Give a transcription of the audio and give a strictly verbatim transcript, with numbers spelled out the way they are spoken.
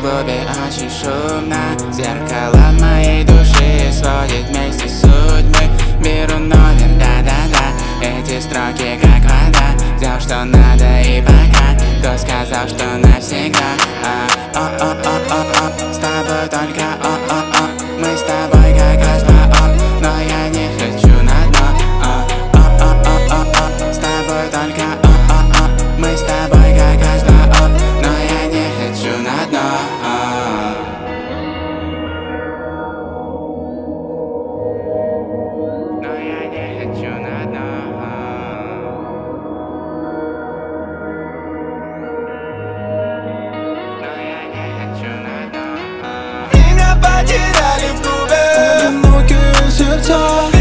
клубе очень шумно. Зеркало моей души сводит вместе судьбы. Беру номер, да-да-да, эти строки как вода. Взял, что надо и пока, кто сказал, что навсегда. О-о-о-о-о, с тобой только о-о-о. Мы с тобой как раз два о, но я не хочу на дно. О-о-о-о-о, с тобой только о-о-о. Мы с тобой как раз два о, но я не хочу на дно. Но я не хочу на дно. Потеряли в клубе одинокие сердца.